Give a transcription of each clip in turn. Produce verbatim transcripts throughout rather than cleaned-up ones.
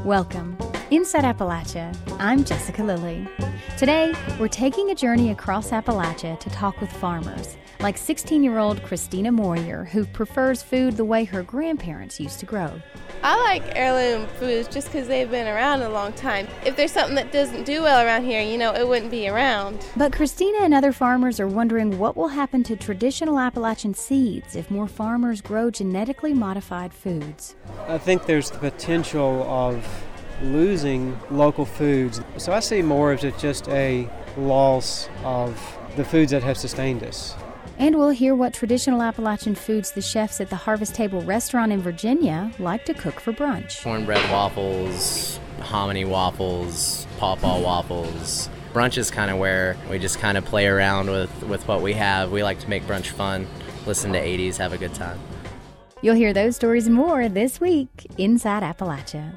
Welcome. Inside Appalachia, I'm Jessica Lilly. Today, we're taking a journey across Appalachia to talk with farmers, like sixteen-year-old Christina Moyer, who prefers food the way her grandparents used to grow. I like heirloom foods just because they've been around a long time. If there's something that doesn't do well around here, you know, it wouldn't be around. But Christina and other farmers are wondering what will happen to traditional Appalachian seeds if more farmers grow genetically modified foods. I think there's the potential of losing local foods. So I see more as just a loss of the foods that have sustained us. And we'll hear what traditional Appalachian foods the chefs at the Harvest Table restaurant in Virginia like to cook for brunch. Cornbread waffles, hominy waffles, pawpaw waffles. Brunch is kind of where we just kind of play around with, with what we have. We like to make brunch fun, listen to eighties, have a good time. You'll hear those stories and more this week Inside Appalachia.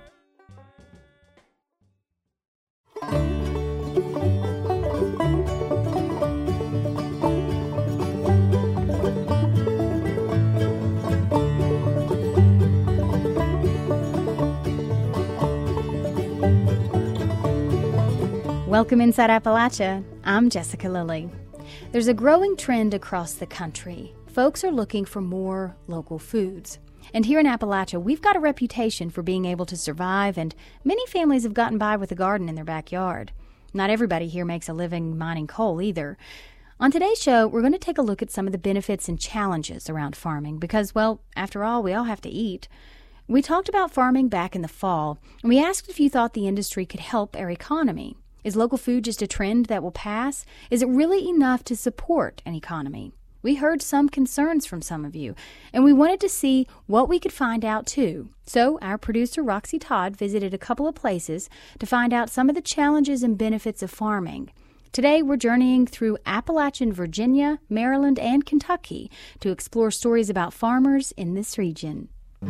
Welcome Inside Appalachia. I'm Jessica Lilly. There's a growing trend across the country. Folks are looking for more local foods. And here in Appalachia, we've got a reputation for being able to survive, and many families have gotten by with a garden in their backyard. Not everybody here makes a living mining coal either. On today's show, we're going to take a look at some of the benefits and challenges around farming because, well, after all, we all have to eat. We talked about farming back in the fall, and we asked if you thought the industry could help our economy. Is local food just a trend that will pass? Is it really enough to support an economy? We heard some concerns from some of you, and we wanted to see what we could find out too. So our producer, Roxy Todd, visited a couple of places to find out some of the challenges and benefits of farming. Today, we're journeying through Appalachian Virginia, Maryland, and Kentucky to explore stories about farmers in this region.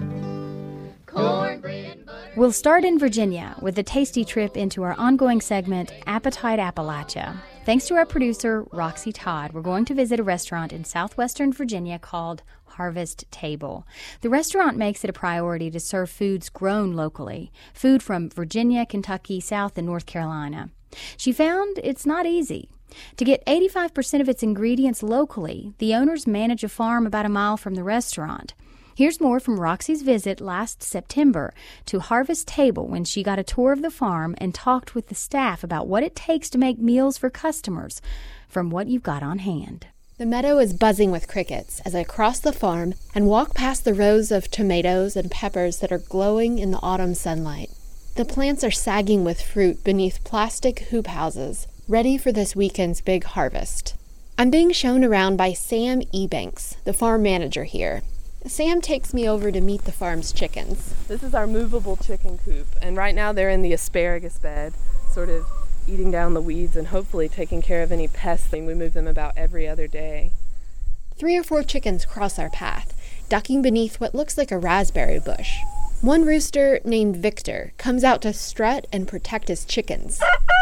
Cornbread, butter. We'll start in Virginia with a tasty trip into our ongoing segment, Appetite Appalachia. Thanks to our producer, Roxy Todd, we're going to visit a restaurant in southwestern Virginia called Harvest Table. The restaurant makes it a priority to serve foods grown locally, food from Virginia, Kentucky, South, and North Carolina. She found it's not easy. To get eighty-five percent of its ingredients locally, the owners manage a farm about a mile from the restaurant. Here's more from Roxy's visit last September to Harvest Table when she got a tour of the farm and talked with the staff about what it takes to make meals for customers from what you've got on hand. The meadow is buzzing with crickets as I cross the farm and walk past the rows of tomatoes and peppers that are glowing in the autumn sunlight. The plants are sagging with fruit beneath plastic hoop houses, ready for this weekend's big harvest. I'm being shown around by Sam Ebanks, the farm manager here. Sam takes me over to meet the farm's chickens. This is our movable chicken coop, and right now they're in the asparagus bed, sort of eating down the weeds and hopefully taking care of any pests. We move them about every other day. Three or four chickens cross our path, ducking beneath what looks like a raspberry bush. One rooster, named Victor, comes out to strut and protect his chickens.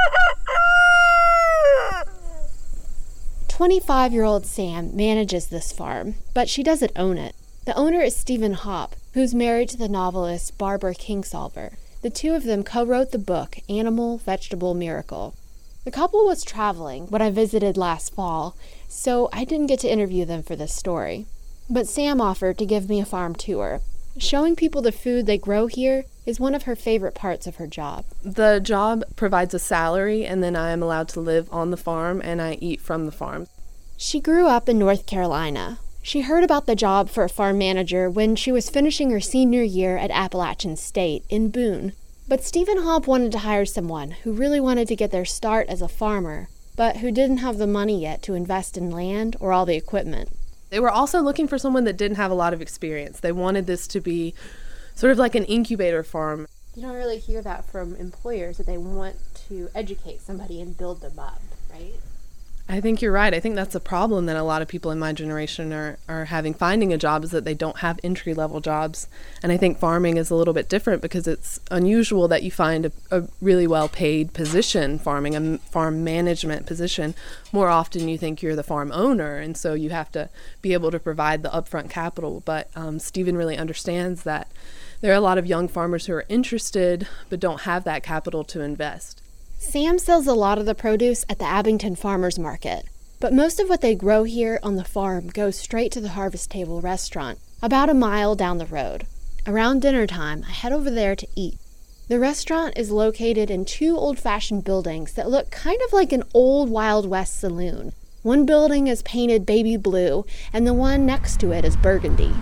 twenty-five-year-old Sam manages this farm, but she doesn't own it. The owner is Stephen Hopp, who's married to the novelist Barbara Kingsolver. The two of them co-wrote the book Animal Vegetable Miracle. The couple was traveling when I visited last fall, so I didn't get to interview them for this story. But Sam offered to give me a farm tour. Showing people the food they grow here is one of her favorite parts of her job. The job provides a salary, and then I am allowed to live on the farm, and I eat from the farm. She grew up in North Carolina. She heard about the job for a farm manager when she was finishing her senior year at Appalachian State in Boone. But Stephen Hopp wanted to hire someone who really wanted to get their start as a farmer, but who didn't have the money yet to invest in land or all the equipment. They were also looking for someone that didn't have a lot of experience. They wanted this to be sort of like an incubator farm. You don't really hear that from employers, that they want to educate somebody and build them up, right? I think you're right. I think that's a problem that a lot of people in my generation are, are having finding a job, is that they don't have entry-level jobs. And I think farming is a little bit different because it's unusual that you find a, a really well-paid position, farming, a farm management position. More often you think you're the farm owner, and so you have to be able to provide the upfront capital. But um, Stephen really understands that There are a lot of young farmers who are interested but don't have that capital to invest. Sam sells a lot of the produce at the Abington Farmers Market, but most of what they grow here on the farm goes straight to the Harvest Table restaurant, about a mile down the road. Around dinner time, I head over there to eat. The restaurant is located in two old-fashioned buildings that look kind of like an old Wild West saloon. One building is painted baby blue, and the one next to it is burgundy.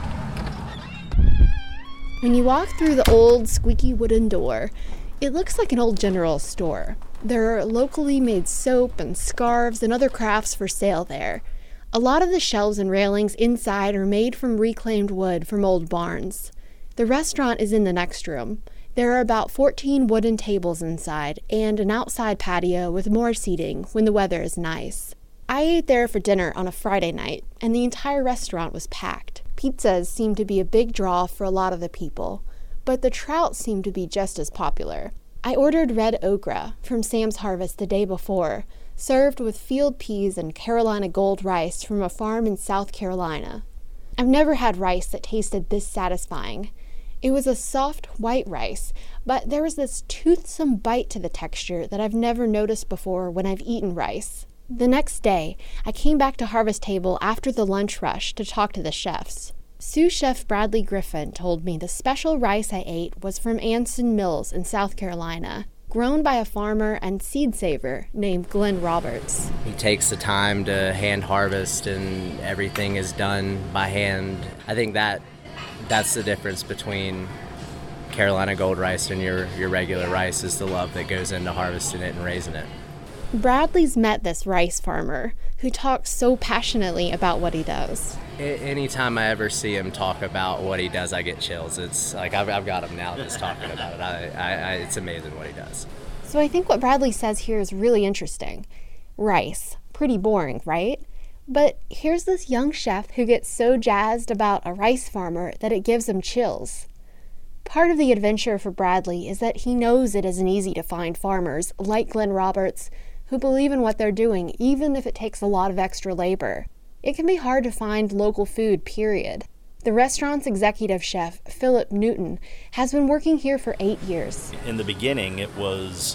When you walk through the old, squeaky wooden door, it looks like an old general store. There are locally made soap and scarves and other crafts for sale there. A lot of the shelves and railings inside are made from reclaimed wood from old barns. The restaurant is in the next room. There are about fourteen wooden tables inside and an outside patio with more seating when the weather is nice. I ate there for dinner on a Friday night, and the entire restaurant was packed. Pizzas seemed to be a big draw for a lot of the people, but the trout seemed to be just as popular. I ordered red okra from Sam's Harvest the day before, served with field peas and Carolina Gold rice from a farm in South Carolina. I've never had rice that tasted this satisfying. It was a soft white rice, but there was this toothsome bite to the texture that I've never noticed before when I've eaten rice. The next day, I came back to Harvest Table after the lunch rush to talk to the chefs. Sous Chef Bradley Griffin told me the special rice I ate was from Anson Mills in South Carolina, grown by a farmer and seed saver named Glenn Roberts. He takes the time to hand harvest, and everything is done by hand. I think that that's the difference between Carolina Gold rice and your, your regular rice, is the love that goes into harvesting it and raising it. Bradley's met this rice farmer who talks so passionately about what he does. Anytime I ever see him talk about what he does, I get chills. It's like I've, I've got him now just talking about it. I, I, I, it's amazing what he does. So I think what Bradley says here is really interesting. Rice, pretty boring, right? But here's this young chef who gets so jazzed about a rice farmer that it gives him chills. Part of the adventure for Bradley is that he knows it isn't easy to find farmers like Glenn Roberts who believe in what they're doing, even if it takes a lot of extra labor. It can be hard to find local food, period. The restaurant's executive chef, Philip Newton, has been working here for eight years. In the beginning, it was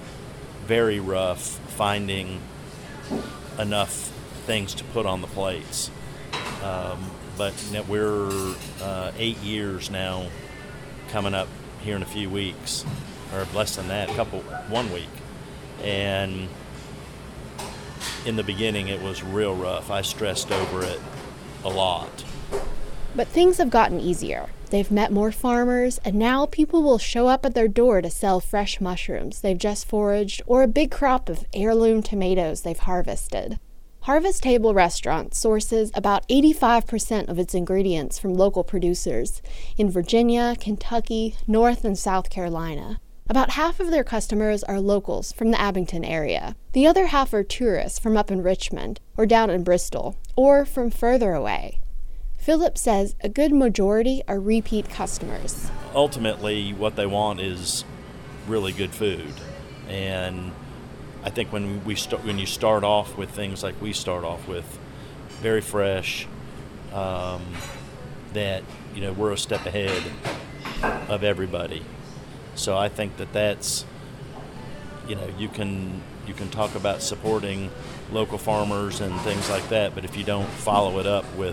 very rough finding enough things to put on the plates. Um, but we're uh, eight years now, coming up here in a few weeks, or less than that, a couple, one week. And in the beginning, it was real rough. I stressed over it a lot. But things have gotten easier. They've met more farmers, and now people will show up at their door to sell fresh mushrooms they've just foraged or a big crop of heirloom tomatoes they've harvested. Harvest Table Restaurant sources about eighty-five percent of its ingredients from local producers in Virginia, Kentucky, North and South Carolina. About half of their customers are locals from the Abington area. The other half are tourists from up in Richmond or down in Bristol or from further away. Philip says a good majority are repeat customers. Ultimately, what they want is really good food. And I think when we start, when you start off with things like we start off with, very fresh, um, that, you know, we're a step ahead of everybody. So I think that that's, you know, you can you can talk about supporting local farmers and things like that, but if you don't follow it up with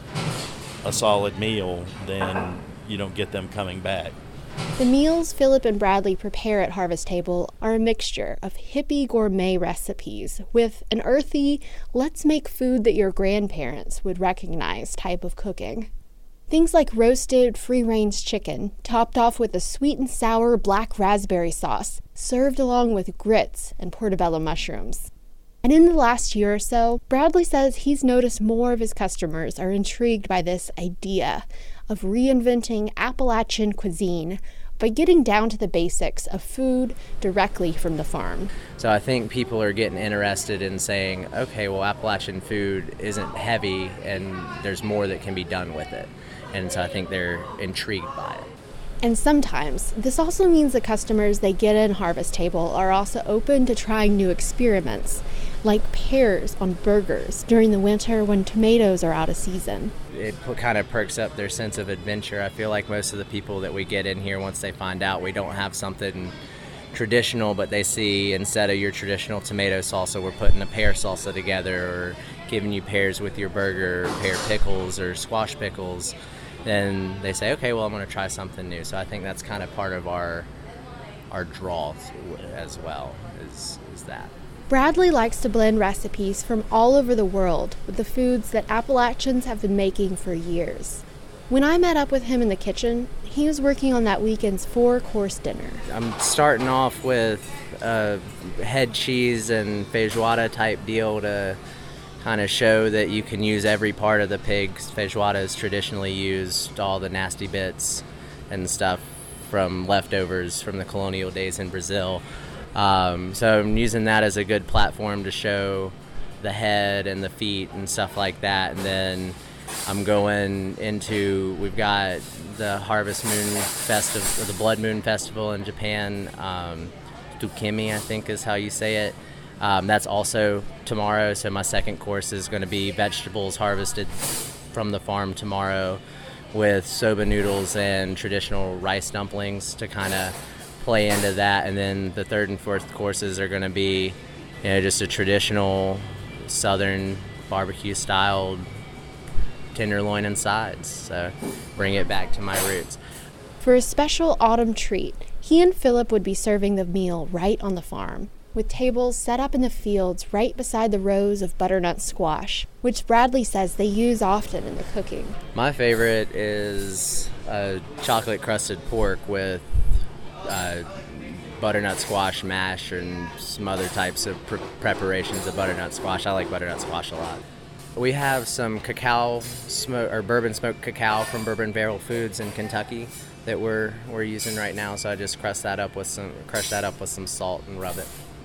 a solid meal, then you don't get them coming back. The meals Philip and Bradley prepare at Harvest Table are a mixture of hippie gourmet recipes with an earthy, let's make food that your grandparents would recognize type of cooking. Things like roasted, free-range chicken, topped off with a sweet and sour black raspberry sauce, served along with grits and portobello mushrooms. And in the last year or so, Bradley says he's noticed more of his customers are intrigued by this idea of reinventing Appalachian cuisine by getting down to the basics of food directly from the farm. So I think people are getting interested in saying, okay, well, Appalachian food isn't heavy and there's more that can be done with it. And so I think they're intrigued by it. And sometimes this also means the customers they get in Harvest Table are also open to trying new experiments, like pears on burgers during the winter when tomatoes are out of season. It kind of perks up their sense of adventure. I feel like most of the people that we get in here, once they find out we don't have something traditional, but they see instead of your traditional tomato salsa, we're putting a pear salsa together, or giving you pears with your burger, or pear pickles or squash pickles, then they say, okay, well, I'm going to try something new. So I think that's kind of part of our our draw as well, is, is that. Bradley likes to blend recipes from all over the world with the foods that Appalachians have been making for years. When I met up with him in the kitchen, he was working on that weekend's four-course dinner. I'm starting off with a head cheese and feijoada type deal to kind of show that you can use every part of the pig. Feijoada is traditionally used, all the nasty bits and stuff from leftovers from the colonial days in Brazil. Um, so I'm using that as a good platform to show the head and the feet and stuff like that. And then I'm going into, we've got the Harvest Moon Festival, the Blood Moon Festival in Japan. Um, Tsukimi, I think is how you say it. Um, that's also tomorrow. So my second course is going to be vegetables harvested from the farm tomorrow with soba noodles and traditional rice dumplings to kind of play into that. And then the third and fourth courses are going to be, you know, just a traditional southern barbecue styled tenderloin and sides. So bring it back to my roots. For a special autumn treat, he and Philip would be serving the meal right on the farm, with tables set up in the fields right beside the rows of butternut squash, which Bradley says they use often in the cooking. My favorite is a chocolate crusted pork with uh, butternut squash mash and some other types of pre- preparations of butternut squash. I like butternut squash a lot. We have some cacao smoke or bourbon smoked cacao from Bourbon Barrel Foods in Kentucky that we're we're using right now. So I just crush that up with some crush that up with some salt and rub it.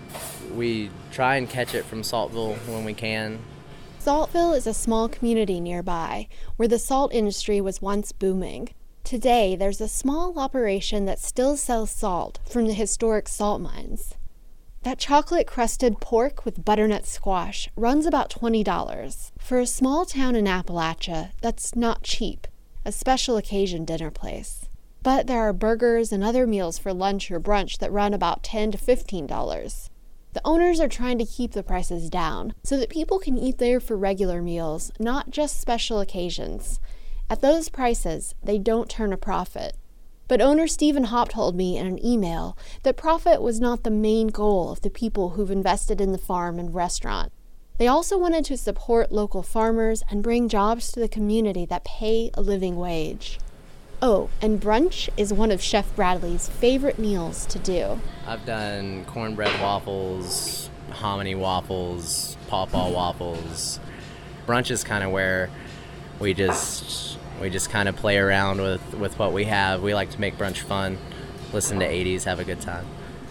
We try and catch it from Saltville when we can. Saltville is a small community nearby where the salt industry was once booming. Today, there's a small operation that still sells salt from the historic salt mines. That chocolate-crusted pork with butternut squash runs about twenty dollars. For a small town in Appalachia, that's not cheap, a special occasion dinner place. But there are burgers and other meals for lunch or brunch that run about ten to fifteen dollars. The owners are trying to keep the prices down so that people can eat there for regular meals, not just special occasions. At those prices, they don't turn a profit. But owner Stephen Hopp told me in an email that profit was not the main goal of the people who've invested in the farm and restaurant. They also wanted to support local farmers and bring jobs to the community that pay a living wage. Oh, and brunch is one of Chef Bradley's favorite meals to do. I've done cornbread waffles, hominy waffles, pawpaw waffles. Brunch is kind of where we just we just kind of play around with, with what we have. We like to make brunch fun, listen to eighties, have a good time.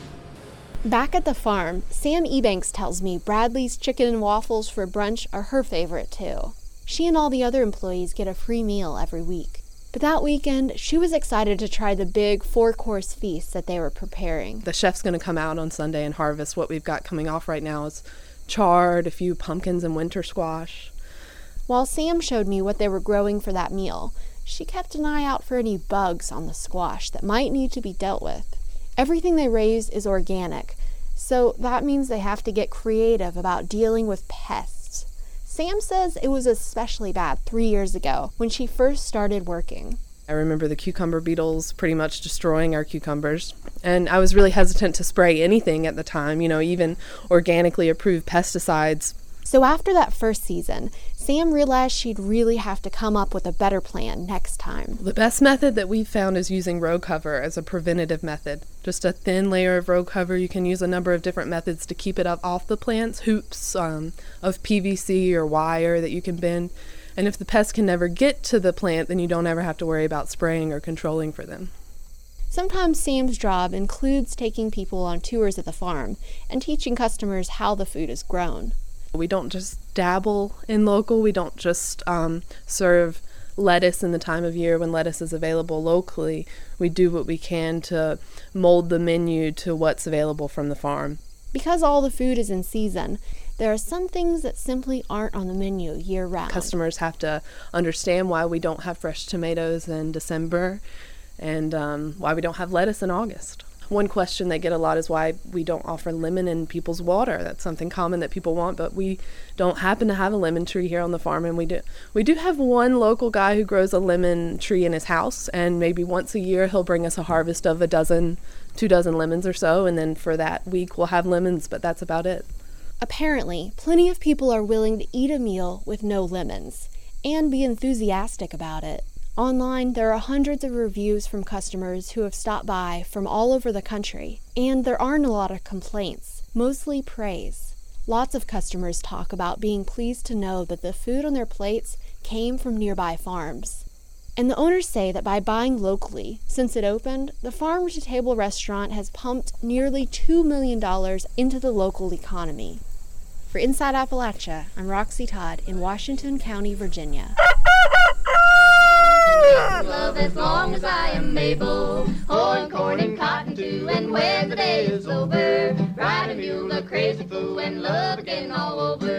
Back at the farm, Sam Ebanks tells me Bradley's chicken and waffles for brunch are her favorite too. She and all the other employees get a free meal every week. But that weekend, she was excited to try the big four-course feast that they were preparing. The chef's going to come out on Sunday and harvest. What we've got coming off right now is chard, a few pumpkins and winter squash. While Sam showed me what they were growing for that meal, she kept an eye out for any bugs on the squash that might need to be dealt with. Everything they raise is organic, so that means they have to get creative about dealing with pests. Sam says it was especially bad three years ago when she first started working. I remember the cucumber beetles pretty much destroying our cucumbers, and I was really hesitant to spray anything at the time, you know, even organically approved pesticides. So after that first season, Sam realized she'd really have to come up with a better plan next time. The best method that we've found is using row cover as a preventative method. Just a thin layer of row cover. You can use a number of different methods to keep it up off the plants, hoops um, of P V C or wire that you can bend. And if the pests can never get to the plant, then you don't ever have to worry about spraying or controlling for them. Sometimes Sam's job includes taking people on tours of the farm and teaching customers how the food is grown. We don't just dabble in local. We don't just um, serve lettuce in the time of year when lettuce is available locally. We do what we can to mold the menu to what's available from the farm. Because all the food is in season, there are some things that simply aren't on the menu year-round. Customers have to understand why we don't have fresh tomatoes in December and um, why we don't have lettuce in August. One question they get a lot is why we don't offer lemon in people's water. That's something common that people want, but we don't happen to have a lemon tree here on the farm. And we do we do have one local guy who grows a lemon tree in his house, and maybe once a year he'll bring us a harvest of a dozen, two dozen lemons or so, and then for that week we'll have lemons, but that's about it. Apparently, plenty of people are willing to eat a meal with no lemons and be enthusiastic about it. Online, there are hundreds of reviews from customers who have stopped by from all over the country, and there aren't a lot of complaints, mostly praise. Lots of customers talk about being pleased to know that the food on their plates came from nearby farms. And the owners say that by buying locally, since it opened, the farm-to-table restaurant has pumped nearly two million dollars into the local economy. For Inside Appalachia, I'm Roxy Todd in Washington County, Virginia. Love as long as I am able, hoeing corn and cotton too, and when the day is over, ride a mule, a crazy fool, and love again all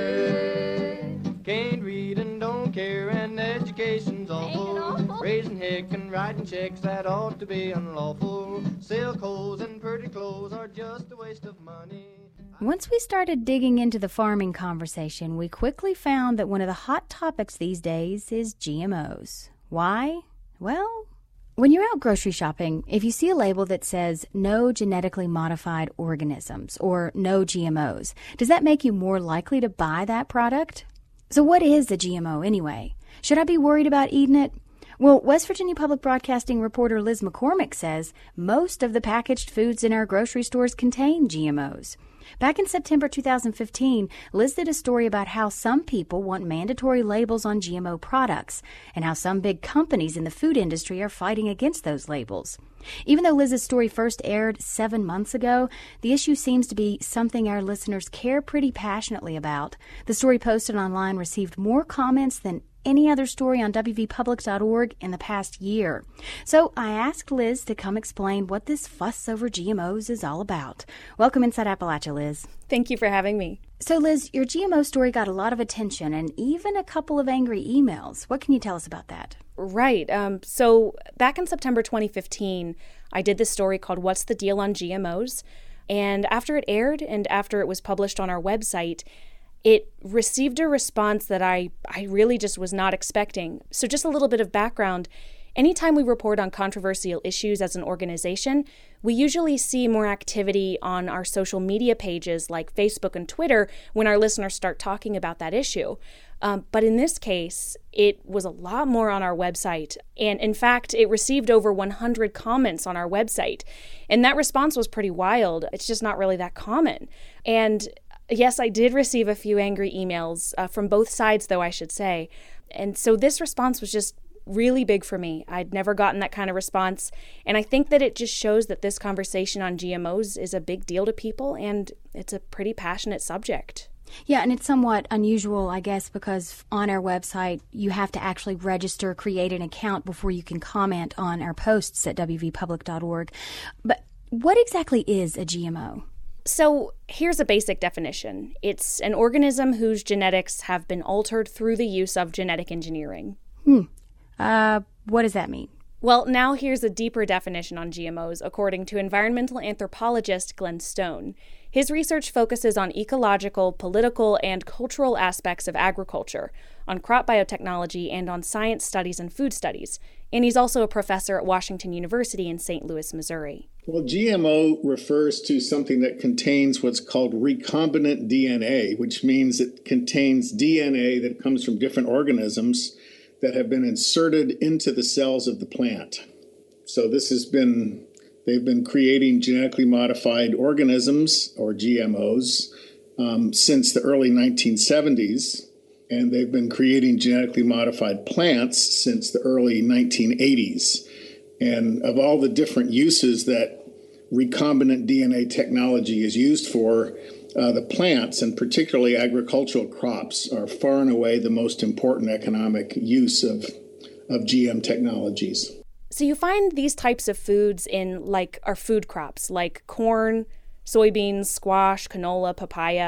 over. Can't read and don't care, and education's awful. awful. Raising heck and writing checks, that ought to be unlawful. Silk hose and pretty clothes are just a waste of money. Once we started digging into the farming conversation, we quickly found that one of the hot topics these days is G M Os. Why? Well, when you're out grocery shopping, if you see a label that says no genetically modified organisms or no G M Os, does that make you more likely to buy that product? So what is a G M O anyway? Should I be worried about eating it? Well, West Virginia Public Broadcasting reporter Liz McCormick says most of the packaged foods in our grocery stores contain G M Os. Back in September two thousand fifteen, Liz did a story about how some people want mandatory labels on G M O products and how some big companies in the food industry are fighting against those labels. Even though Liz's story first aired seven months ago, the issue seems to be something our listeners care pretty passionately about. The story posted online received more comments than any other story on W V public dot org in the past year. So I asked Liz to come explain what this fuss over G M Os is all about. Welcome Inside Appalachia, Liz. Thank you for having me. So Liz, your G M O story got a lot of attention and even a couple of angry emails. What can you tell us about that? Right. Um, so back in September twenty fifteen, I did this story called What's the Deal on G M Os? And after it aired and after it was published on our website, it received a response that I, I really just was not expecting. So just a little bit of background. Anytime we report on controversial issues as an organization, we usually see more activity on our social media pages like Facebook and Twitter when our listeners start talking about that issue. Um, but in this case, it was a lot more on our website. And in fact, it received over one hundred comments on our website. And that response was pretty wild. It's just not really that common. And yes, I did receive a few angry emails uh, from both sides, though, I should say. And so this response was just really big for me. I'd never gotten that kind of response. And I think that it just shows that this conversation on G M Os is a big deal to people, and it's a pretty passionate subject. Yeah, and it's somewhat unusual, I guess, because on our website, you have to actually register, create an account before you can comment on our posts at W V public dot org. But what exactly is a G M O? So here's a basic definition. It's an organism whose genetics have been altered through the use of genetic engineering. Hmm. Uh, what does that mean? Well, now here's a deeper definition on G M Os, according to environmental anthropologist Glenn Stone. His research focuses on ecological, political, and cultural aspects of agriculture, on crop biotechnology, and on science studies and food studies. And he's also a professor at Washington University in Saint Louis, Missouri. Well, G M O refers to something that contains what's called recombinant D N A, which means it contains D N A that comes from different organisms that have been inserted into the cells of the plant. So this has been, they've been creating genetically modified organisms, or G M Os, um, since the early nineteen seventies, and they've been creating genetically modified plants since the early nineteen eighties. And of all the different uses that recombinant D N A technology is used for, Uh, the plants, and particularly agricultural crops, are far and away the most important economic use of, of G M technologies. So you find these types of foods in like our food crops, like corn, soybeans, squash, canola, papaya.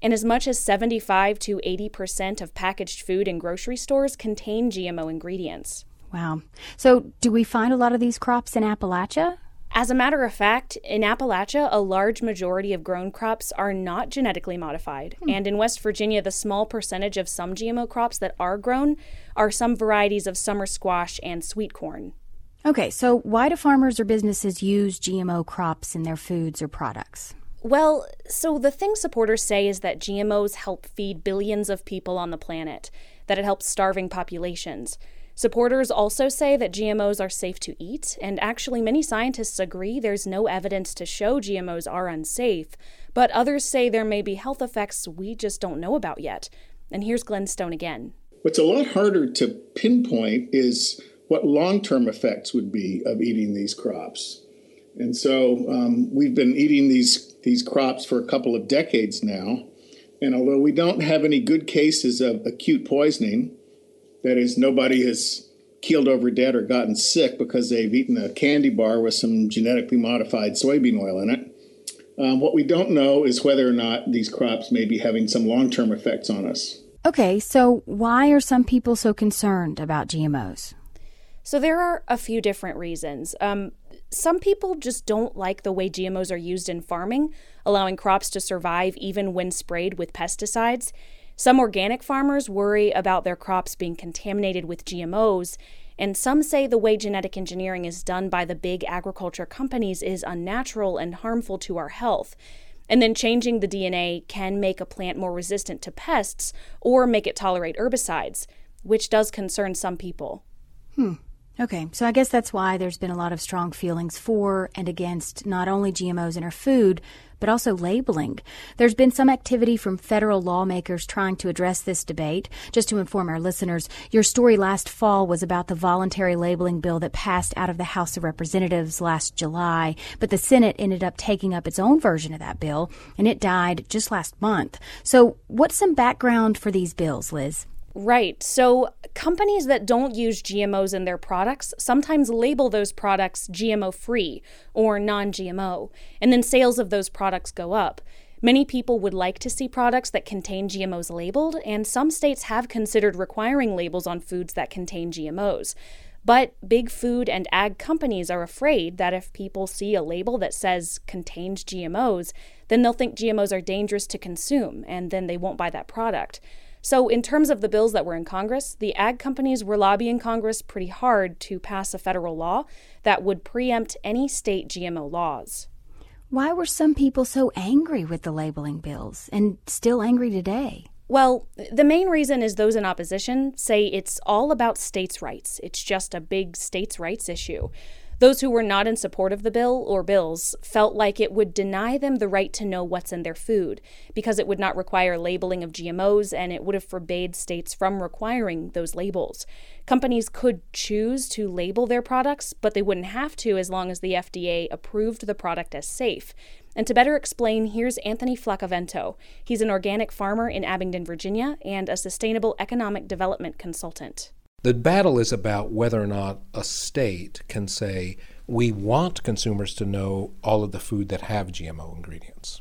and as much as seventy-five to eighty percent of packaged food in grocery stores contain G M O ingredients. Wow. So do we find a lot of these crops in Appalachia? As a matter of fact, in Appalachia, a large majority of grown crops are not genetically modified. Hmm. And in West Virginia, the small percentage of some G M O crops that are grown are some varieties of summer squash and sweet corn. Okay, so why do farmers or businesses use G M O crops in their foods or products? Well, so the thing supporters say is that G M Os help feed billions of people on the planet, that it helps starving populations. Supporters also say that G M Os are safe to eat, and actually many scientists agree there's no evidence to show G M Os are unsafe, but others say there may be health effects we just don't know about yet. And here's Glenn Stone again. What's a lot harder to pinpoint is what long-term effects would be of eating these crops. And so um, we've been eating these, these crops for a couple of decades now, and although we don't have any good cases of acute poisoning, that is, nobody has keeled over dead or gotten sick because they've eaten a candy bar with some genetically modified soybean oil in it. Um, what we don't know is whether or not these crops may be having some long-term effects on us. Okay, so why are some people so concerned about G M Os? So there are a few different reasons. Um, some people just don't like the way G M Os are used in farming, allowing crops to survive even when sprayed with pesticides. Some organic farmers worry about their crops being contaminated with G M Os, and some say the way genetic engineering is done by the big agriculture companies is unnatural and harmful to our health. And then changing the D N A can make a plant more resistant to pests or make it tolerate herbicides, which does concern some people. Hmm. Okay, so I guess that's why there's been a lot of strong feelings for and against not only G M Os in our food, but also labeling. There's been some activity from federal lawmakers trying to address this debate. Just to inform our listeners, your story last fall was about the voluntary labeling bill that passed out of the House of Representatives last July, but the Senate ended up taking up its own version of that bill, and it died just last month. So what's some background for these bills, Liz? Right. So companies that don't use G M Os in their products sometimes label those products G M O-free or non-G M O, and then sales of those products go up. Many people would like to see products that contain G M Os labeled, and some states have considered requiring labels on foods that contain G M Os. But big food and ag companies are afraid that if people see a label that says contains G M Os, then they'll think G M Os are dangerous to consume, and then they won't buy that product. So in terms of the bills that were in Congress, the ag companies were lobbying Congress pretty hard to pass a federal law that would preempt any state G M O laws. Why were some people so angry with the labeling bills and still angry today? Well, the main reason is those in opposition say it's all about states' rights. It's just a big states' rights issue. Those who were not in support of the bill or bills felt like it would deny them the right to know what's in their food because it would not require labeling of G M Os, and it would have forbade states from requiring those labels. Companies could choose to label their products, but they wouldn't have to as long as the F D A approved the product as safe. And to better explain, here's Anthony Flacavento. He's an organic farmer in Abingdon, Virginia, and a sustainable economic development consultant. The battle is about whether or not a state can say, we want consumers to know all of the food that have G M O ingredients.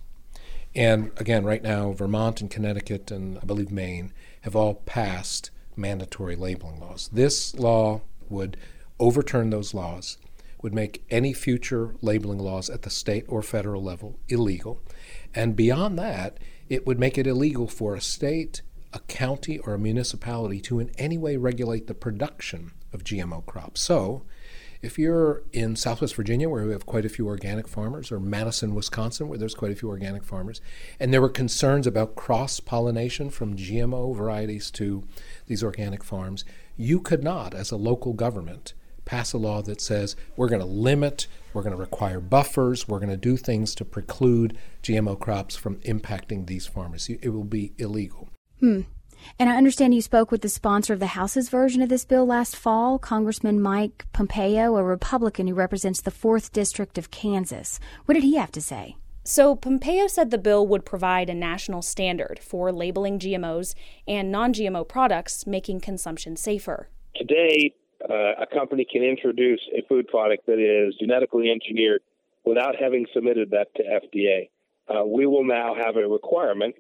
And again, right now, Vermont and Connecticut and I believe Maine have all passed mandatory labeling laws. This law would overturn those laws, would make any future labeling laws at the state or federal level illegal. And beyond that, it would make it illegal for a state, a county, or a municipality to in any way regulate the production of G M O crops. So if you're in Southwest Virginia, where we have quite a few organic farmers, or Madison, Wisconsin, where there's quite a few organic farmers, and there were concerns about cross-pollination from G M O varieties to these organic farms, you could not, as a local government, pass a law that says we're going to limit, we're going to require buffers, we're going to do things to preclude G M O crops from impacting these farmers. It will be illegal. Hmm. And I understand you spoke with the sponsor of the House's version of this bill last fall, Congressman Mike Pompeo, a Republican who represents the fourth District of Kansas. What did he have to say? So Pompeo said the bill would provide a national standard for labeling G M Os and non-G M O products, making consumption safer. Today, uh, a company can introduce a food product that is genetically engineered without having submitted that to F D A. Uh, we will now have a requirement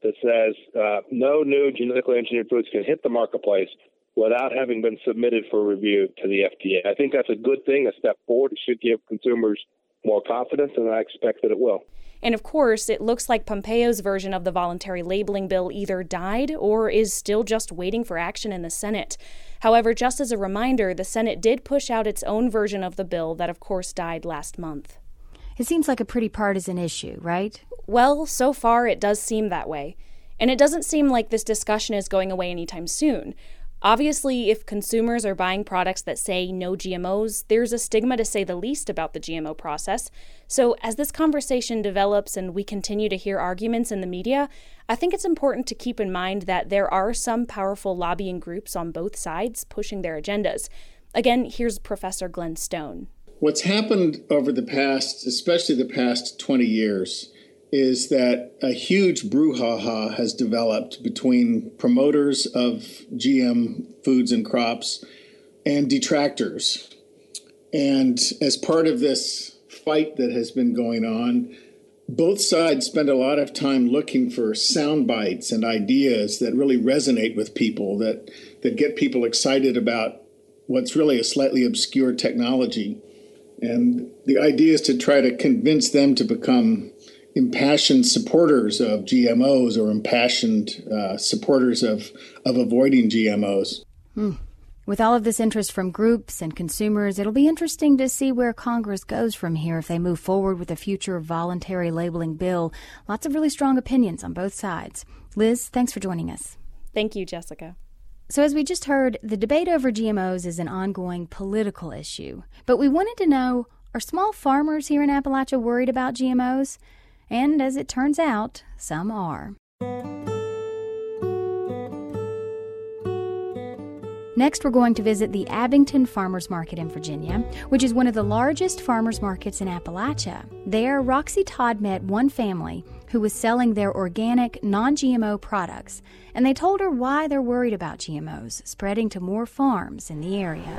that says uh, no new genetically engineered foods can hit the marketplace without having been submitted for review to the F D A. I think that's a good thing, a step forward. It should give consumers more confidence, and I expect that it will. And of course, it looks like Pompeo's version of the voluntary labeling bill either died or is still just waiting for action in the Senate. However, just as a reminder, the Senate did push out its own version of the bill that, of course, died last month. It seems like a pretty partisan issue, right? Well, so far it does seem that way. And it doesn't seem like this discussion is going away anytime soon. Obviously, if consumers are buying products that say no G M Os, there's a stigma to say the least about the G M O process. So as this conversation develops and we continue to hear arguments in the media, I think it's important to keep in mind that there are some powerful lobbying groups on both sides pushing their agendas. Again, here's Professor Glenn Stone. What's happened over the past, especially the past twenty years, is that a huge brouhaha has developed between promoters of G M foods and crops and detractors. And as part of this fight that has been going on, both sides spend a lot of time looking for sound bites and ideas that really resonate with people, that, that get people excited about what's really a slightly obscure technology. And the idea is to try to convince them to become impassioned supporters of G M Os or impassioned uh, supporters of, of avoiding G M Os. Hmm. With all of this interest from groups and consumers, it'll be interesting to see where Congress goes from here if they move forward with a future voluntary labeling bill. Lots of really strong opinions on both sides. Liz, thanks for joining us. Thank you, Jessica. So as we just heard, the debate over G M Os is an ongoing political issue. But we wanted to know, are small farmers here in Appalachia worried about G M Os? And as it turns out, some are. Next, we're going to visit the Abington Farmers Market in Virginia, which is one of the largest farmers markets in Appalachia. There, Roxy Todd met one family who was selling their organic, non-G M O products, and they told her why they're worried about G M Os spreading to more farms in the area.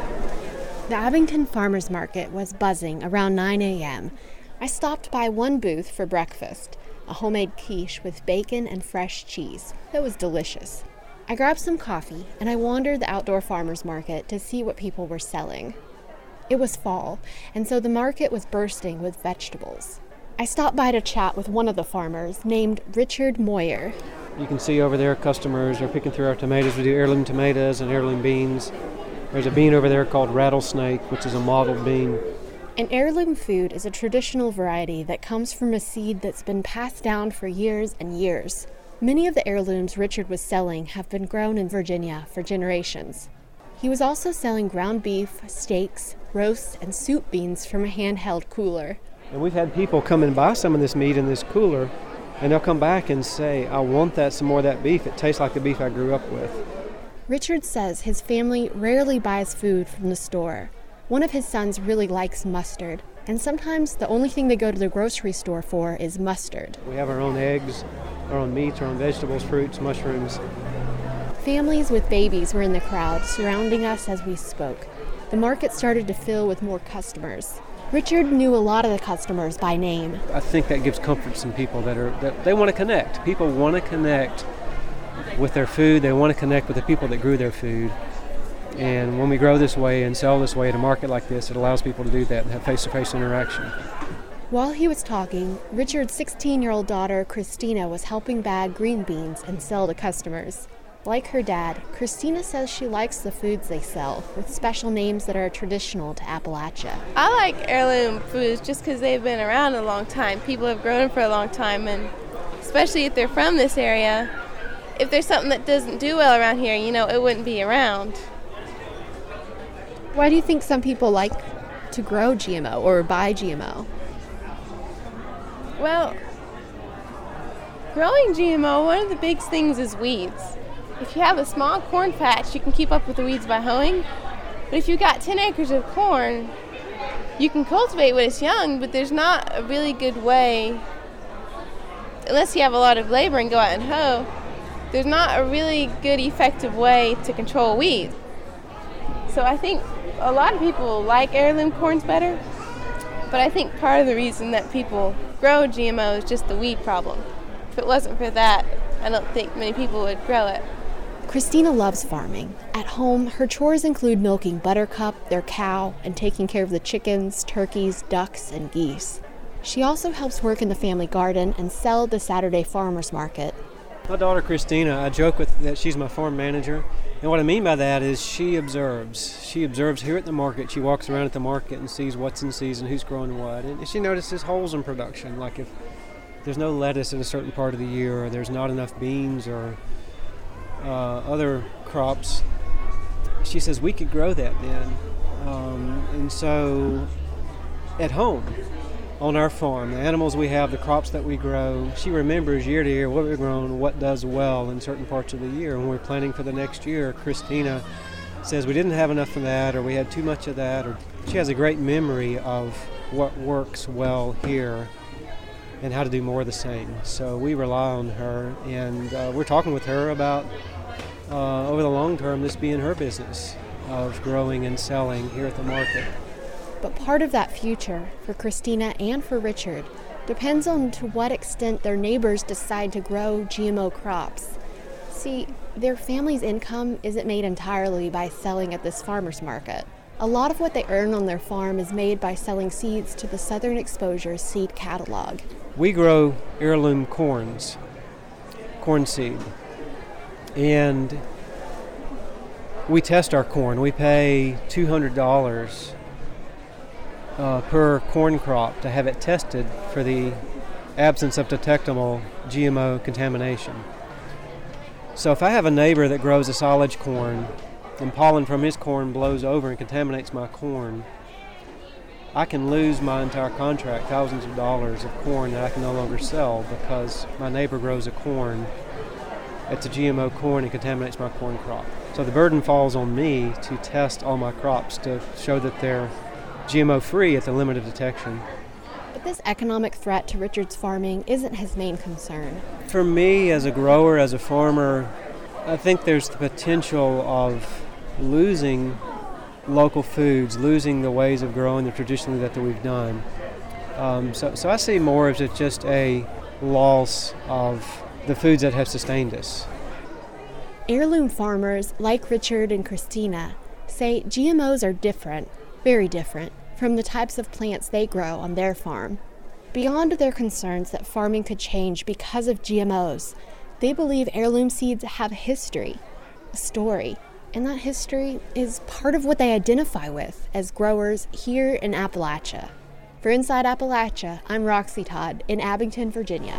The Abington Farmers Market was buzzing around nine a.m. I stopped by one booth for breakfast, a homemade quiche with bacon and fresh cheese. That was delicious. I grabbed some coffee, and I wandered the outdoor farmers market to see what people were selling. It was fall, and so the market was bursting with vegetables. I stopped by to chat with one of the farmers, named Richard Moyer. You can see over there customers are picking through our tomatoes. We do heirloom tomatoes and heirloom beans. There's a bean over there called rattlesnake, which is a mottled bean. An heirloom food is a traditional variety that comes from a seed that's been passed down for years and years. Many of the heirlooms Richard was selling have been grown in Virginia for generations. He was also selling ground beef, steaks, roasts, and soup beans from a handheld cooler. And we've had people come and buy some of this meat in this cooler, and they'll come back and say, I want that some more of that beef. It tastes like the beef I grew up with. Richard says his family rarely buys food from the store. One of his sons really likes mustard, and sometimes the only thing they go to the grocery store for is mustard. We have our own eggs, our own meats, our own vegetables, fruits, mushrooms. Families with babies were in the crowd, surrounding us as we spoke. The market started to fill with more customers. Richard knew a lot of the customers by name. I think that gives comfort to some people that are that they want to connect. People want to connect with their food. They want to connect with the people that grew their food. And when we grow this way and sell this way at a market like this, it allows people to do that and have face-to-face interaction. While he was talking, Richard's sixteen-year-old daughter, Christina, was helping bag green beans and sell to customers. Like her dad, Christina says she likes the foods they sell, with special names that are traditional to Appalachia. I like heirloom foods just because they've been around a long time. People have grown them for a long time, and especially if they're from this area, if there's something that doesn't do well around here, you know, it wouldn't be around. Why do you think some people like to grow G M O or buy G M O? Well, growing G M O, one of the big things is weeds. If you have a small corn patch, you can keep up with the weeds by hoeing. But if you've got ten acres of corn, you can cultivate when it's young, but there's not a really good way, unless you have a lot of labor and go out and hoe, there's not a really good, effective way to control weeds. So I think a lot of people like heirloom corns better, but I think part of the reason that people grow G M O is just the weed problem. If it wasn't for that, I don't think many people would grow it. Christina loves farming. At home, her chores include milking Buttercup, their cow, and taking care of the chickens, turkeys, ducks, and geese. She also helps work in the family garden and sell at the Saturday farmers market. My daughter Christina, I joke with that she's my farm manager. And what I mean by that is she observes. She observes here at the market. She walks around at the market and sees what's in season, who's growing what. And she notices holes in production, like if there's no lettuce in a certain part of the year, or there's not enough beans or uh, other crops. She says, we could grow that then. Um, and so at home, on our farm, the animals we have, the crops that we grow, she remembers year to year what we've grown, what does well in certain parts of the year. When we're planning for the next year, Christina says we didn't have enough of that, or we had too much of that, or she has a great memory of what works well here and how to do more of the same. So we rely on her, and uh, we're talking with her about uh, over the long term this being her business of growing and selling here at the market. But part of that future, for Christina and for Richard, depends on to what extent their neighbors decide to grow G M O crops. See, their family's income isn't made entirely by selling at this farmer's market. A lot of what they earn on their farm is made by selling seeds to the Southern Exposure seed catalog. We grow heirloom corns, corn seed, and we test our corn. We pay two hundred dollars Uh, per corn crop to have it tested for the absence of detectable G M O contamination. So if I have a neighbor that grows a silage corn and pollen from his corn blows over and contaminates my corn, I can lose my entire contract, thousands of dollars of corn that I can no longer sell because my neighbor grows a corn, it's a G M O corn and contaminates my corn crop. So the burden falls on me to test all my crops to show that they're G M O-free at the limit of detection. But this economic threat to Richard's farming isn't his main concern. For me, as a grower, as a farmer, I think there's the potential of losing local foods, losing the ways of growing them traditionally that, that we've done. Um, so, so I see more as just a loss of the foods that have sustained us. Heirloom farmers, like Richard and Christina, say G M Os are different, very different, from the types of plants they grow on their farm. Beyond their concerns that farming could change because of G M Os, they believe heirloom seeds have a history, a story, and that history is part of what they identify with as growers here in Appalachia. For Inside Appalachia, I'm Roxy Todd in Abington, Virginia.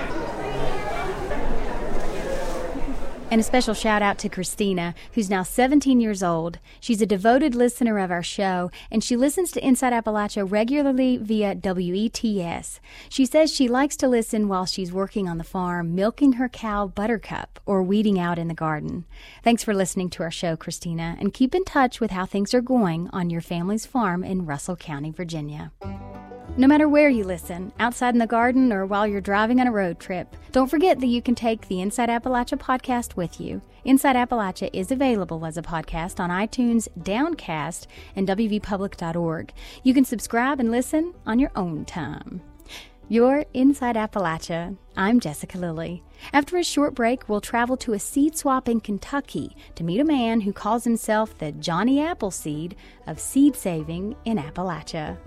And a special shout out to Christina, who's now seventeen years old. She's a devoted listener of our show, and she listens to Inside Appalachia regularly via W E T S. She says she likes to listen while she's working on the farm, milking her cow Buttercup, or weeding out in the garden. Thanks for listening to our show, Christina, and keep in touch with how things are going on your family's farm in Russell County, Virginia. No matter where you listen, outside in the garden or while you're driving on a road trip, don't forget that you can take the Inside Appalachia podcast with you. Inside Appalachia is available as a podcast on iTunes, Downcast, and W V public dot org. You can subscribe and listen on your own time. You're Inside Appalachia. I'm Jessica Lilly. After a short break, we'll travel to a seed swap in Kentucky to meet a man who calls himself the Johnny Appleseed of seed saving in Appalachia.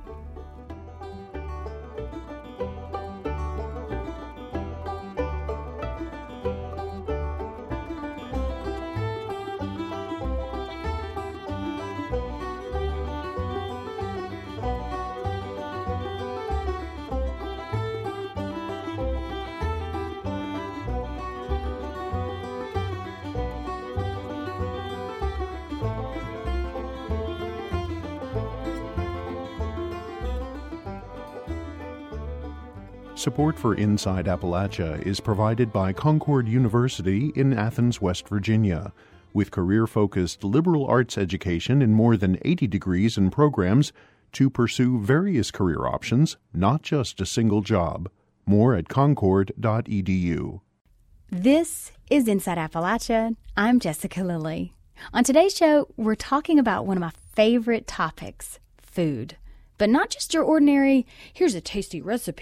Support for Inside Appalachia is provided by Concord University in Athens, West Virginia. With career-focused liberal arts education in more than eighty degrees and programs to pursue various career options, not just a single job. More at concord dot e d u. This is Inside Appalachia. I'm Jessica Lilly. On today's show, we're talking about one of my favorite topics, food. But not just your ordinary, here's a tasty recipe.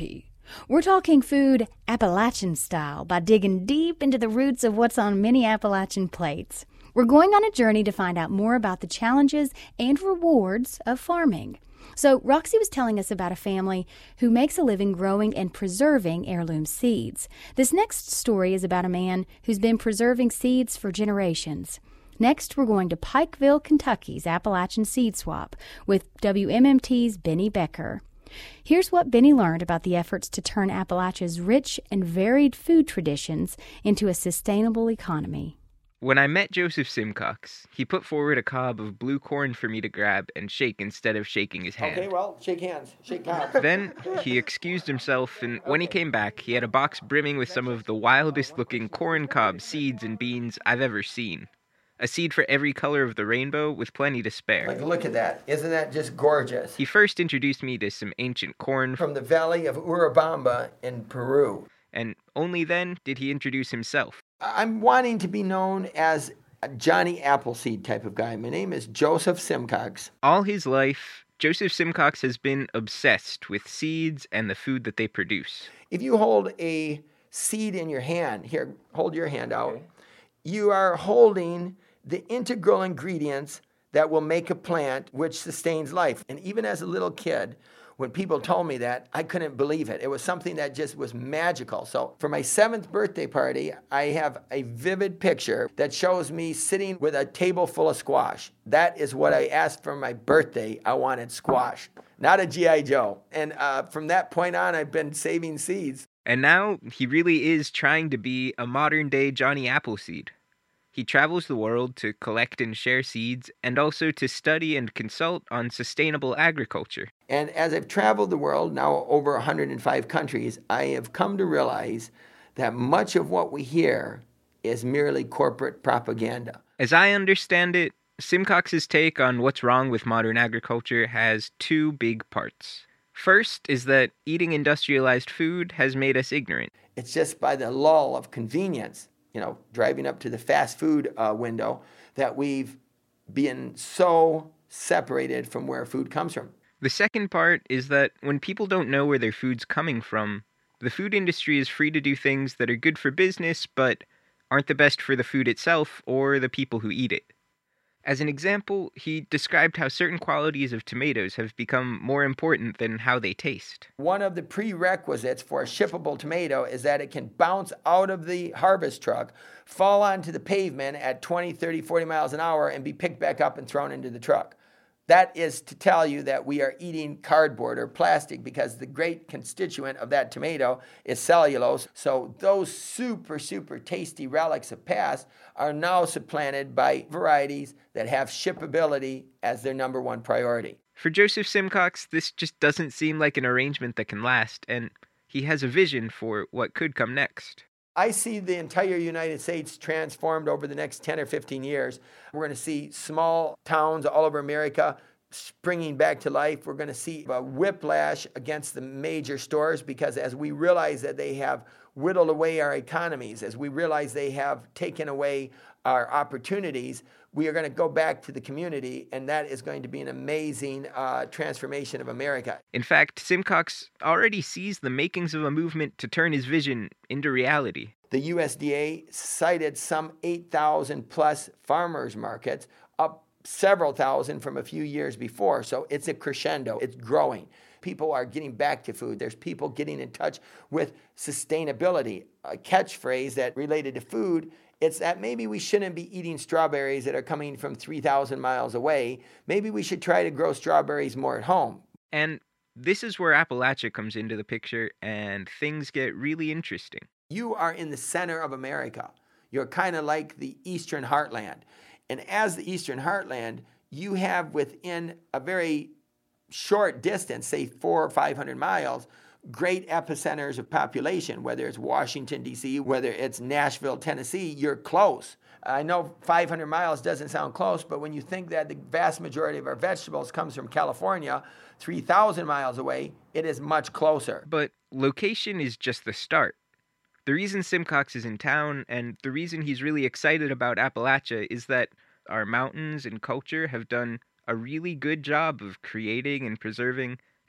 We're talking food Appalachian style by digging deep into the roots of what's on many Appalachian plates. We're going on a journey to find out more about the challenges and rewards of farming. So Roxy was telling us about a family who makes a living growing and preserving heirloom seeds. This next story is about a man who's been preserving seeds for generations. Next, we're going to Pikeville, Kentucky's Appalachian Seed Swap with W M M T's Benny Becker. Here's what Benny learned about the efforts to turn Appalachia's rich and varied food traditions into a sustainable economy. When I met Joseph Simcox, he put forward a cob of blue corn for me to grab and shake instead of shaking his hand. Okay, well, shake hands. Shake cobs. Then he excused himself, and when he came back, he had a box brimming with some of the wildest-looking corn cob seeds and beans I've ever seen. A seed for every color of the rainbow with plenty to spare. Like, look at that. Isn't that just gorgeous? He first introduced me to some ancient corn from the valley of Urubamba in Peru. And only then did he introduce himself. I'm wanting to be known as a Johnny Appleseed type of guy. My name is Joseph Simcox. All his life, Joseph Simcox has been obsessed with seeds and the food that they produce. If you hold a seed in your hand, here, hold your hand out, okay. You are holding the integral ingredients that will make a plant which sustains life. And even as a little kid, when people told me that, I couldn't believe it. It was something that just was magical. So for my seventh birthday party, I have a vivid picture that shows me sitting with a table full of squash. That is what I asked for my birthday. I wanted squash, not a G I Joe. And uh, from that point on, I've been saving seeds. And now he really is trying to be a modern-day Johnny Appleseed. He travels the world to collect and share seeds and also to study and consult on sustainable agriculture. And as I've traveled the world, now over one hundred five countries, I have come to realize that much of what we hear is merely corporate propaganda. As I understand it, Simcox's take on what's wrong with modern agriculture has two big parts. First is that eating industrialized food has made us ignorant. It's just by the lull of convenience, you know, driving up to the fast food uh, window, that we've been so separated from where food comes from. The second part is that when people don't know where their food's coming from, the food industry is free to do things that are good for business, but aren't the best for the food itself or the people who eat it. As an example, he described how certain qualities of tomatoes have become more important than how they taste. One of the prerequisites for a shippable tomato is that it can bounce out of the harvest truck, fall onto the pavement at twenty, thirty, forty miles an hour, and be picked back up and thrown into the truck. That is to tell you that we are eating cardboard or plastic, because the great constituent of that tomato is cellulose. So those super, super tasty relics of past are now supplanted by varieties that have shippability as their number one priority. For Joseph Simcox, this just doesn't seem like an arrangement that can last, and he has a vision for what could come next. I see the entire United States transformed over the next ten or fifteen years. We're going to see small towns all over America springing back to life. We're going to see a whiplash against the major stores, because as we realize that they have whittled away our economies, as we realize they have taken away our opportunities, we are going to go back to the community, and that is going to be an amazing uh, transformation of America. In fact, Simcox already sees the makings of a movement to turn his vision into reality. The U S D A cited some eight thousand plus farmers markets, up several thousand from a few years before. So it's a crescendo. It's growing. People are getting back to food. There's people getting in touch with sustainability. A catchphrase that related to food, it's that maybe we shouldn't be eating strawberries that are coming from three thousand miles away. Maybe we should try to grow strawberries more at home. And this is where Appalachia comes into the picture, and things get really interesting. You are in the center of America. You're kind of like the Eastern Heartland. And as the Eastern Heartland, you have within a very short distance, say four or five hundred miles, great epicenters of population, whether it's Washington, D C, whether it's Nashville, Tennessee, you're close. I know five hundred miles doesn't sound close, but when you think that the vast majority of our vegetables comes from California, three thousand miles away, it is much closer. But location is just the start. The reason Simcox is in town, and the reason he's really excited about Appalachia, is that our mountains and culture have done a really good job of creating and preserving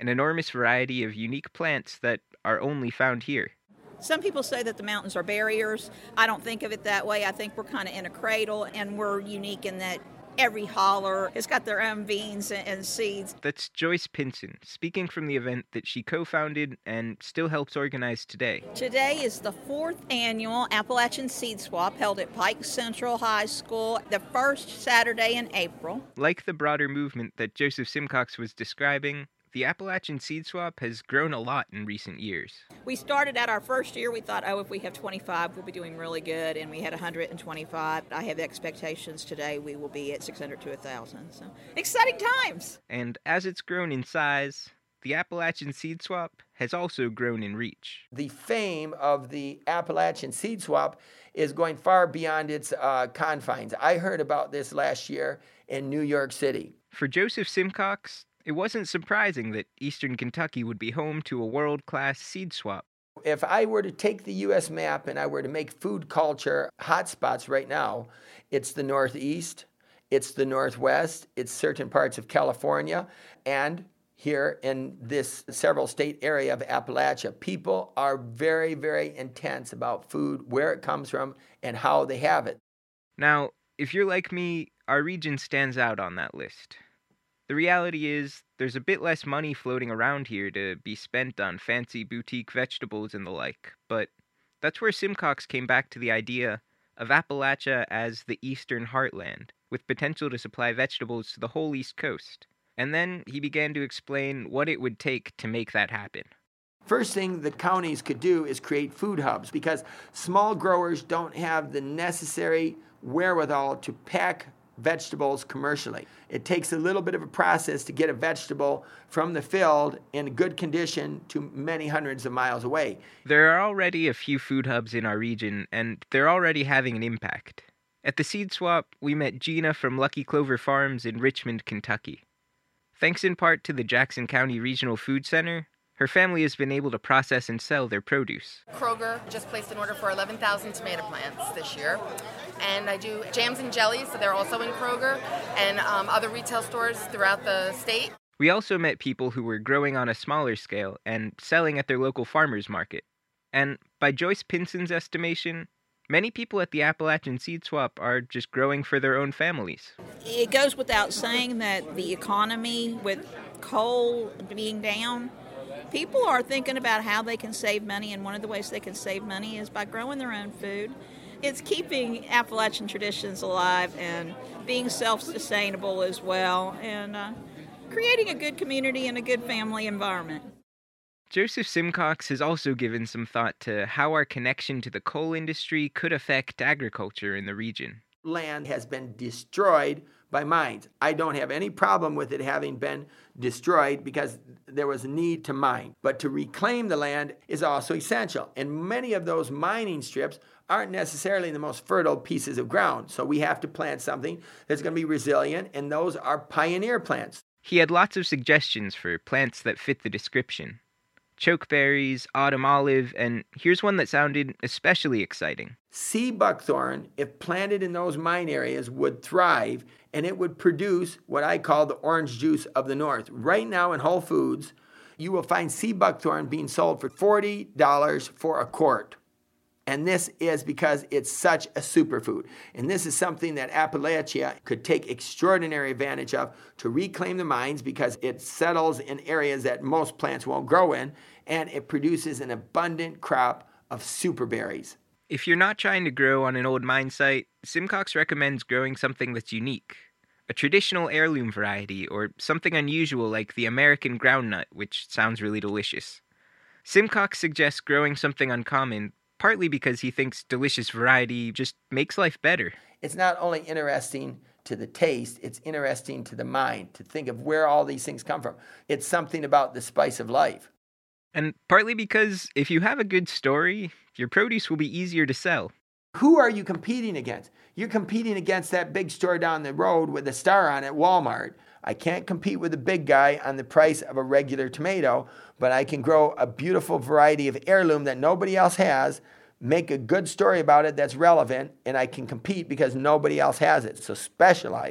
an enormous variety of unique plants that are only found here. Some people say that the mountains are barriers. I don't think of it that way. I think we're kind of in a cradle, and we're unique in that every holler has got their own beans and seeds. That's Joyce Pinson, speaking from the event that she co-founded and still helps organize today. Today is the fourth annual Appalachian Seed Swap held at Pike Central High School, the first Saturday in April. Like the broader movement that Joseph Simcox was describing, the Appalachian Seed Swap has grown a lot in recent years. We started out our first year, we thought, oh, if we have twenty-five, we'll be doing really good, and we had one hundred twenty-five. I have expectations today we will be at six hundred to one thousand, so exciting times! And as it's grown in size, the Appalachian Seed Swap has also grown in reach. The fame of the Appalachian Seed Swap is going far beyond its uh, confines. I heard about this last year in New York City. For Joseph Simcox, it wasn't surprising that Eastern Kentucky would be home to a world-class seed swap. If I were to take the U S map and I were to make food culture hotspots right now, it's the Northeast, it's the Northwest, it's certain parts of California, and here in this several state area of Appalachia. People are very, very intense about food, where it comes from, and how they have it. Now, if you're like me, our region stands out on that list. The reality is, there's a bit less money floating around here to be spent on fancy boutique vegetables and the like, but that's where Simcox came back to the idea of Appalachia as the Eastern Heartland, with potential to supply vegetables to the whole East Coast. And then he began to explain what it would take to make that happen. First thing the counties could do is create food hubs, because small growers don't have the necessary wherewithal to pack vegetables commercially. It takes a little bit of a process to get a vegetable from the field in good condition to many hundreds of miles away. There are already a few food hubs in our region, and they're already having an impact. At the Seed Swap, we met Gina from Lucky Clover Farms in Richmond, Kentucky. Thanks in part to the Jackson County Regional Food Center, her family has been able to process and sell their produce. Kroger just placed an order for eleven thousand tomato plants this year. And I do jams and jellies, so they're also in Kroger and um, other retail stores throughout the state. We also met people who were growing on a smaller scale and selling at their local farmers market. And by Joyce Pinson's estimation, many people at the Appalachian Seed Swap are just growing for their own families. It goes without saying that the economy, with coal being down, people are thinking about how they can save money, and one of the ways they can save money is by growing their own food. It's keeping Appalachian traditions alive and being self-sustainable as well, and uh, creating a good community and a good family environment. Joseph Simcox has also given some thought to how our connection to the coal industry could affect agriculture in the region. Land has been destroyed by mines. I don't have any problem with it having been destroyed because there was a need to mine. But to reclaim the land is also essential. And many of those mining strips aren't necessarily the most fertile pieces of ground. So we have to plant something that's going to be resilient, and those are pioneer plants. He had lots of suggestions for plants that fit the description. Chokeberries, autumn olive, and here's one that sounded especially exciting. Sea buckthorn, if planted in those mine areas, would thrive, and it would produce what I call the orange juice of the North. Right now in Whole Foods, you will find sea buckthorn being sold for forty dollars for a quart. And this is because it's such a superfood. And this is something that Appalachia could take extraordinary advantage of to reclaim the mines, because it settles in areas that most plants won't grow in, and it produces an abundant crop of superberries. If you're not trying to grow on an old mine site, Simcox recommends growing something that's unique. A traditional heirloom variety, or something unusual like the American groundnut, which sounds really delicious. Simcox suggests growing something uncommon, partly because he thinks delicious variety just makes life better. It's not only interesting to the taste, it's interesting to the mind, to think of where all these things come from. It's something about the spice of life. And partly because if you have a good story, your produce will be easier to sell. Who are you competing against? You're competing against that big store down the road with a star on it, Walmart. I can't compete with the big guy on the price of a regular tomato, but I can grow a beautiful variety of heirloom that nobody else has, make a good story about it that's relevant, and I can compete because nobody else has it. So specialize.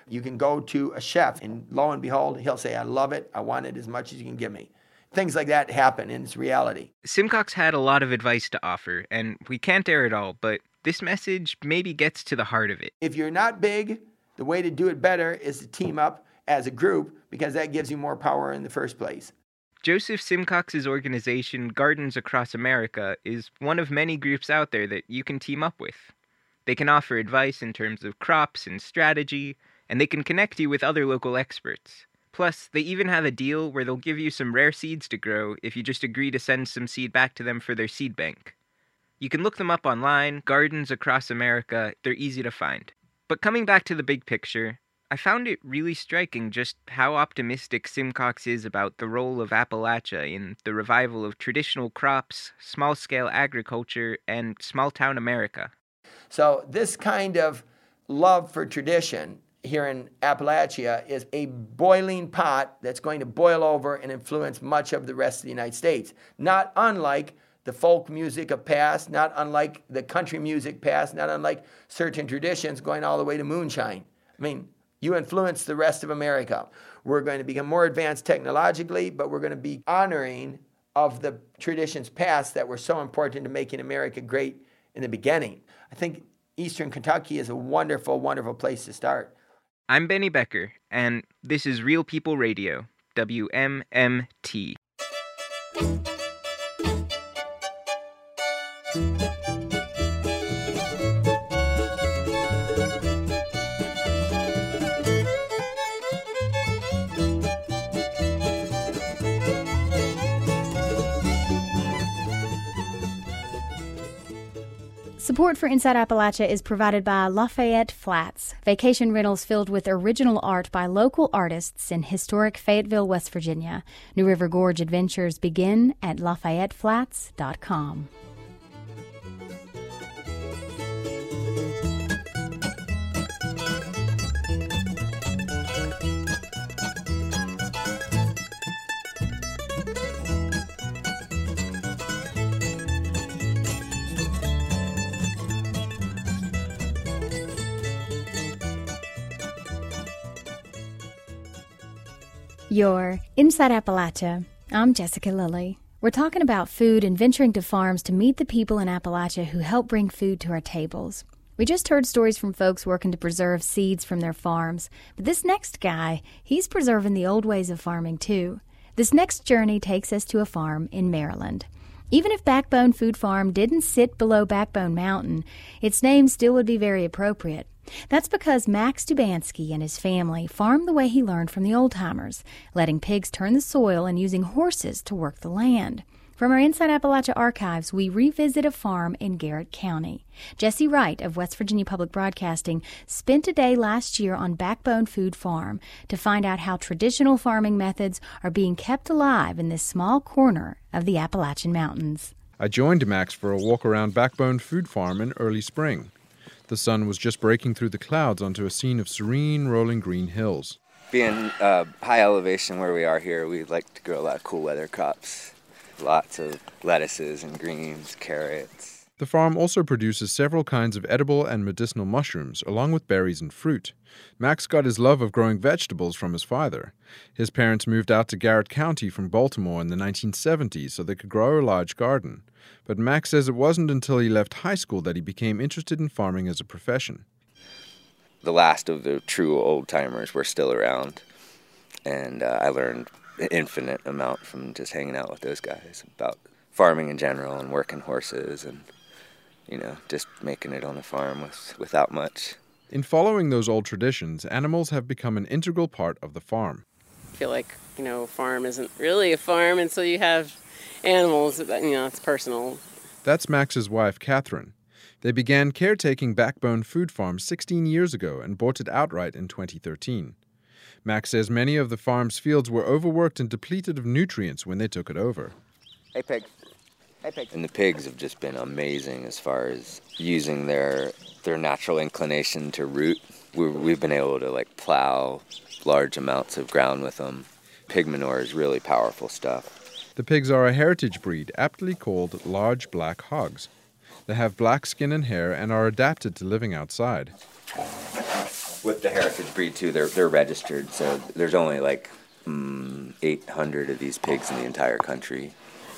You can go to a chef, and lo and behold, he'll say, I love it. I want it as much as you can give me. Things like that happen, and it's reality. Simcox had a lot of advice to offer, and we can't air it all, but this message maybe gets to the heart of it. If you're not big, the way to do it better is to team up as a group, because that gives you more power in the first place. Joseph Simcox's organization, Gardens Across America, is one of many groups out there that you can team up with. They can offer advice in terms of crops and strategy, and they can connect you with other local experts. Plus, they even have a deal where they'll give you some rare seeds to grow if you just agree to send some seed back to them for their seed bank. You can look them up online, Gardens Across America, they're easy to find. But coming back to the big picture, I found it really striking just how optimistic Simcox is about the role of Appalachia in the revival of traditional crops, small-scale agriculture, and small-town America. So this kind of love for tradition here in Appalachia is a boiling pot that's going to boil over and influence much of the rest of the United States. Not unlike the folk music of past, not unlike the country music past, not unlike certain traditions going all the way to moonshine. I mean, you influence the rest of America. We're going to become more advanced technologically, but we're going to be honoring of the traditions past that were so important to making America great in the beginning. I think Eastern Kentucky is a wonderful, wonderful place to start. I'm Benny Becker, and this is Real People Radio, W M M T. Support for Inside Appalachia is provided by Lafayette Flats, vacation rentals filled with original art by local artists in historic Fayetteville, West Virginia. New River Gorge adventures begin at lafayette flats dot com. You're Inside Appalachia. I'm Jessica Lilly. We're talking about food and venturing to farms to meet the people in Appalachia who help bring food to our tables. We just heard stories from folks working to preserve seeds from their farms, but this next guy, he's preserving the old ways of farming too. This next journey takes us to a farm in Maryland. Even if Backbone Food Farm didn't sit below Backbone Mountain, its name still would be very appropriate. That's because Max Dubansky and his family farmed the way he learned from the old-timers, letting pigs turn the soil and using horses to work the land. From our Inside Appalachia archives, we revisit a farm in Garrett County. Jesse Wright of West Virginia Public Broadcasting spent a day last year on Backbone Food Farm to find out how traditional farming methods are being kept alive in this small corner of the Appalachian Mountains. I joined Max for a walk around Backbone Food Farm in early spring. The sun was just breaking through the clouds onto a scene of serene, rolling green hills. Being uh, high elevation where we are here, we like to grow a lot of cool weather crops. Lots of lettuces and greens, carrots. The farm also produces several kinds of edible and medicinal mushrooms, along with berries and fruit. Max got his love of growing vegetables from his father. His parents moved out to Garrett County from Baltimore in the nineteen seventies so they could grow a large garden. But Max says it wasn't until he left high school that he became interested in farming as a profession. The last of the true old-timers were still around, and uh, I learned an infinite amount from just hanging out with those guys about farming in general and working horses and, you know, just making it on a farm with, without much. In following those old traditions, animals have become an integral part of the farm. I feel like, you know, a farm isn't really a farm until you have animals, you know, it's personal. That's Max's wife, Catherine. They began caretaking Backbone Food Farm sixteen years ago and bought it outright in twenty thirteen. Max says many of the farm's fields were overworked and depleted of nutrients when they took it over. Hey, pig. Hey, pig. And the pigs have just been amazing as far as using their their natural inclination to root. We're, we've been able to, like, plow large amounts of ground with them. Pig manure is really powerful stuff. The pigs are a heritage breed, aptly called large black hogs. They have black skin and hair and are adapted to living outside. with the heritage breed too, they're they're registered. So there's only like mm, eight hundred of these pigs in the entire country.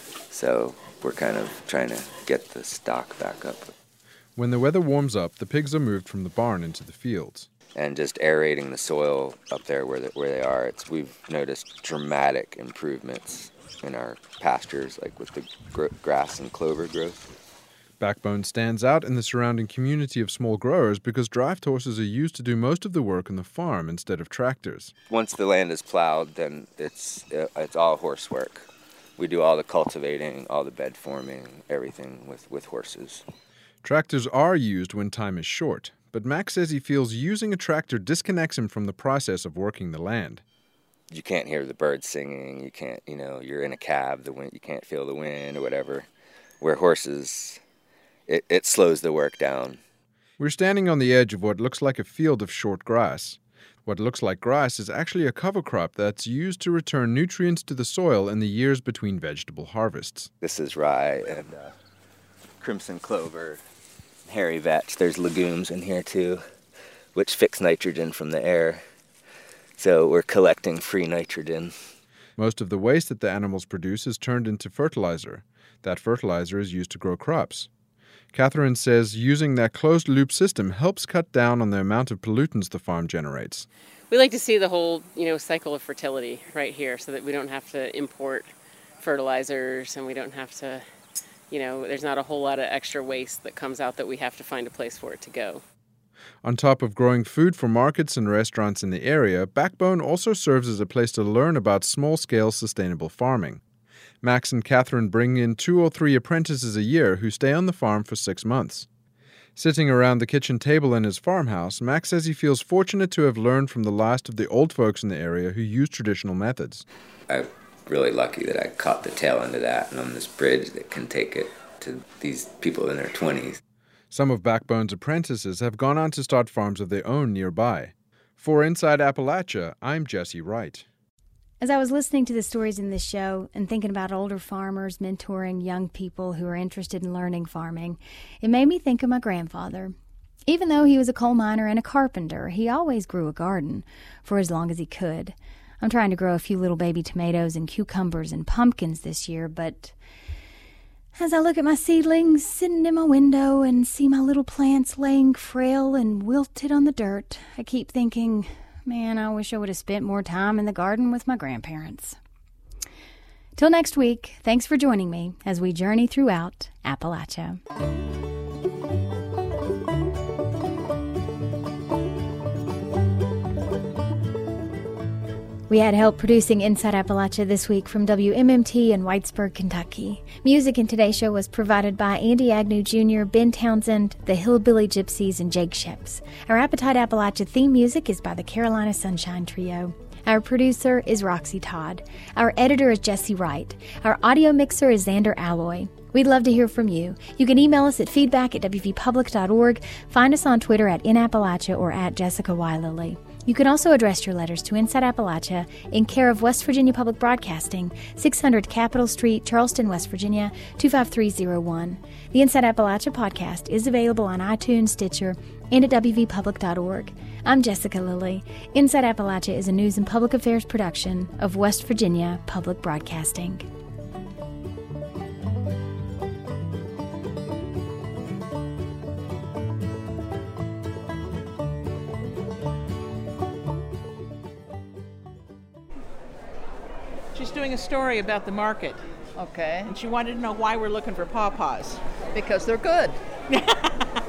So we're kind of trying to get the stock back up. When the weather warms up, the pigs are moved from the barn into the fields. And just aerating the soil up there where the, where they are, it's we've noticed dramatic improvements in our pastures, like with the gr- grass and clover growth. Backbone stands out in the surrounding community of small growers because draft horses are used to do most of the work on the farm instead of tractors. Once the land is plowed, then it's uh, it's all horse work. We do all the cultivating, all the bed forming, everything with, with horses. Tractors are used when time is short, but Max says he feels using a tractor disconnects him from the process of working the land. You can't hear the birds singing, you can't, you know, you're in a cab, the wind, you can't feel the wind or whatever. Where horses, it, it slows the work down. We're standing on the edge of what looks like a field of short grass. What looks like grass is actually a cover crop that's used to return nutrients to the soil in the years between vegetable harvests. This is rye and uh, crimson clover, hairy vetch. There's legumes in here too, which fix nitrogen from the air. So we're collecting free nitrogen. Most of the waste that the animals produce is turned into fertilizer. That fertilizer is used to grow crops. Catherine says using that closed-loop system helps cut down on the amount of pollutants the farm generates. We like to see the whole, you know, cycle of fertility right here so that we don't have to import fertilizers and we don't have to, you know, there's not a whole lot of extra waste that comes out that we have to find a place for it to go. On top of growing food for markets and restaurants in the area, Backbone also serves as a place to learn about small-scale sustainable farming. Max and Catherine bring in two or three apprentices a year who stay on the farm for six months. Sitting around the kitchen table in his farmhouse, Max says he feels fortunate to have learned from the last of the old folks in the area who use traditional methods. I'm really lucky that I caught the tail end of that and on this bridge that can take it to these people in their twenties. Some of Backbone's apprentices have gone on to start farms of their own nearby. For Inside Appalachia, I'm Jesse Wright. As I was listening to the stories in this show and thinking about older farmers mentoring young people who are interested in learning farming, it made me think of my grandfather. Even though he was a coal miner and a carpenter, he always grew a garden for as long as he could. I'm trying to grow a few little baby tomatoes and cucumbers and pumpkins this year, but as I look at my seedlings sitting in my window and see my little plants laying frail and wilted on the dirt, I keep thinking, man, I wish I would have spent more time in the garden with my grandparents. Till next week, thanks for joining me as we journey throughout Appalachia. We had help producing Inside Appalachia this week from W M M T in Whitesburg, Kentucky. Music in today's show was provided by Andy Agnew Junior, Ben Townsend, the Hillbilly Gypsies, and Jake Sheps. Our Appetite Appalachia theme music is by the Carolina Sunshine Trio. Our producer is Roxy Todd. Our editor is Jesse Wright. Our audio mixer is Xander Alloy. We'd love to hear from you. You can email us at feedback at w v public dot org, find us on Twitter at inappalachia or at Jessica Y. Lilly. You can also address your letters to Inside Appalachia in care of West Virginia Public Broadcasting, six hundred Capitol Street, Charleston, West Virginia, two five three zero one. The Inside Appalachia podcast is available on iTunes, Stitcher, and at w v public dot org. I'm Jessica Lilly. Inside Appalachia is a news and public affairs production of West Virginia Public Broadcasting. She's doing a story about the market. Okay. And she wanted to know why we're looking for pawpaws. Because they're good.